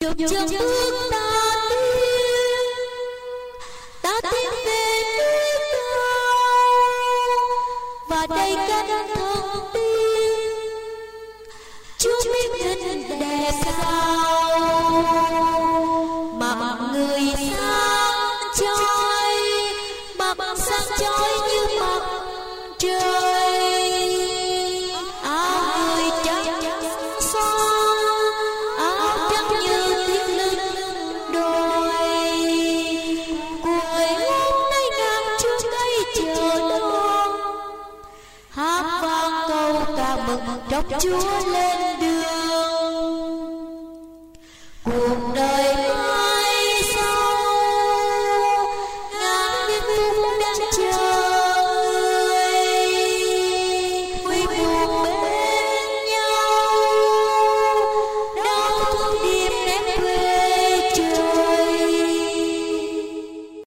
chục chân bước ta tiến về nơi cao, và đây cánh thần tiên Chúa biết hình đẹp sao, mặt người sáng chói, mặt sáng chói như mặt trời, áo người trắng xóa, áo trắng như tiếng lưng đồi, cuối hôm nay ngàn trước cây chờ đón, hát vang câu ca mừng trong Chúa lên